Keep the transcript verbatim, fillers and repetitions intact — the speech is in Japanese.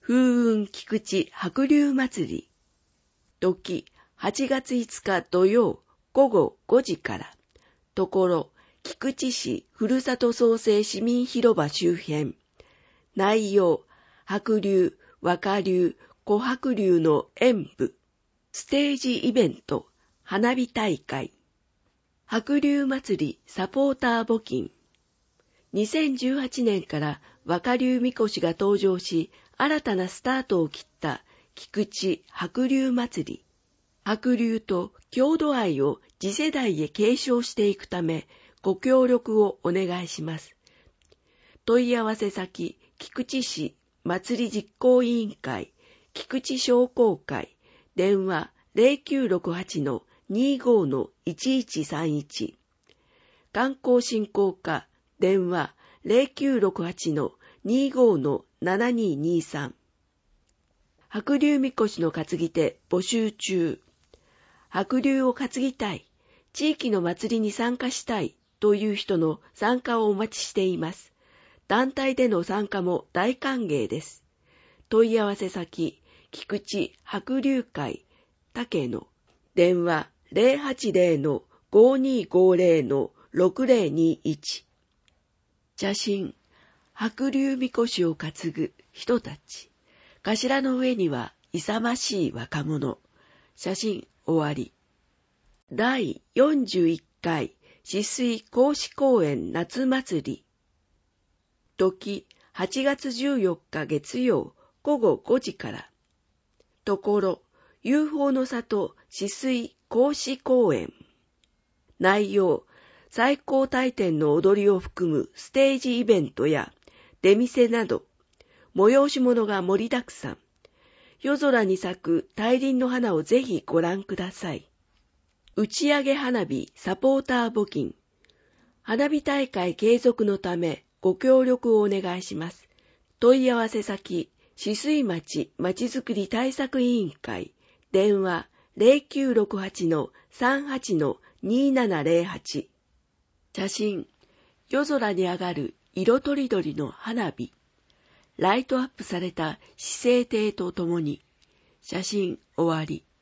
風雲菊池白龍祭り。時、はちがついつか土曜午後ごじから。ところ、菊池市ふるさと創生市民広場周辺。内容、白龍、若龍、小白龍の演舞。ステージイベント、花火大会。白龍祭りサポーター募金。にせんじゅうはちねんから若龍みこしが登場し、新たなスタートを切った菊池白龍祭り。白龍と郷土愛を次世代へ継承していくため、ご協力をお願いします。問い合わせ先、菊池市祭り実行委員会、菊池商工会、電話 ゼロきゅうろくはち にーごー いちいちさんいち。観光振興課、電話 ゼロきゅうろくはち にーごー ななにーにーさん。白龍みこしの担ぎ手募集中。白龍を担ぎたい、地域の祭りに参加したいという人の参加をお待ちしています。団体での参加も大歓迎です。問い合わせ先、菊池白龍会、竹野、電話 ゼロはちゼロ ごーにーごーゼロ ろくゼロにいち。写真、白龍みこしを担ぐ人たち。頭の上には勇ましい若者。写真終わり。だいよんじゅういっかい止水甲子公園夏祭り。時、はちがつじゅうよっか月曜午後ごじから。ところ、ユーフォー の里止水甲子公園。内容、最高大典の踊りを含むステージイベントや出店など、催し物が盛りだくさん。夜空に咲く大輪の花をぜひご覧ください。打ち上げ花火サポーター募金。花火大会継続のためご協力をお願いします。問い合わせ先、止水町まちづくり対策委員会、電話 ゼロきゅうろくはち さんはち にーななゼロはち。写真、夜空に上がる色とりどりの花火。ライトアップされた市政亭とともに。写真終わり。